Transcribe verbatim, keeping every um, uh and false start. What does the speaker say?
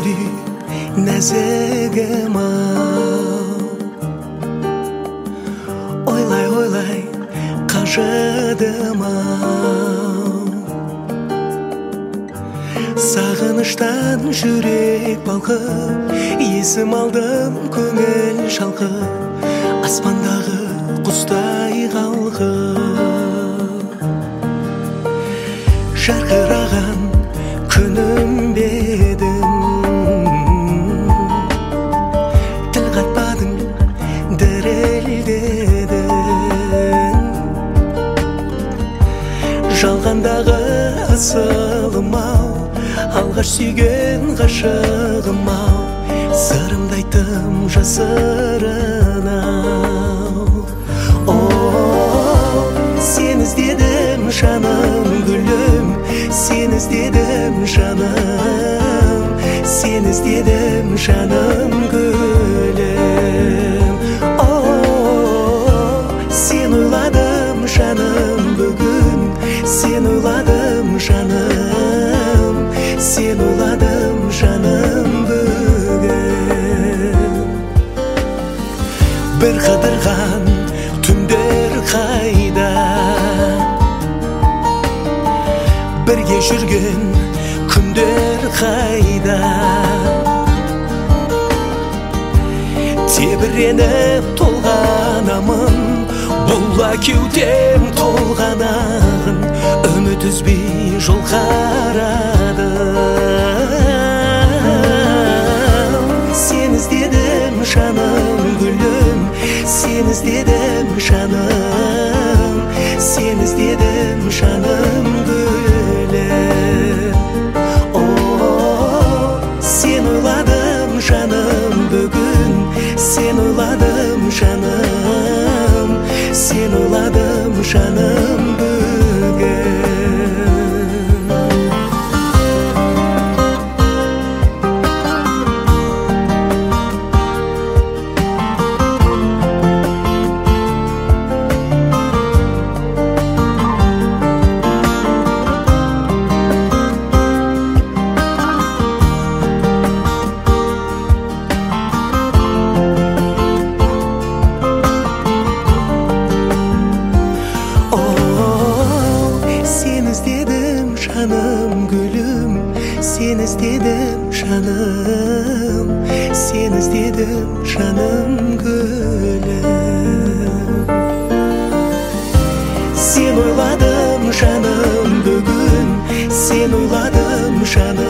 сүйдү нәзігім ау. Ойлай ойлай қажыдым ау. Сағыныштан жүрек балқып, есім алдым көңіл шалқып, аспандағы құстай қалқып. Жарқыраған күнім бедің, тіл қатпадың, дірілдедің. Жалғандағы асылым ау, алғаш сүйген ғашығым ау, сырымды айттым жасырын ау. О, сен іздедім жаным гүлім, сен іздедім жаным, сен іздедім жаным гүлім. О, сен ойладым жаным бүгін, сен ойладым жаным, сен ойладым жаным бүгін. Бір қыдырған түндер қайда, бірге жүрген күндер қайда. Тебіреніп толғанамын, бұл кеудем толғанағын, үміт үзбей жол қарадым. Сен іздедім жаным гүлім, сен іздедім жаным, сен іздедім жаным гүлім. О, сен ойладым жаным бүгін, сен ойладым жаным, сен ойладым жаным бүгін. Жаным гүлім, сен іздедім жаным, сен іздедім жаным гүлім. Сен ойладым жаным бүгін, сен ойладым жаным.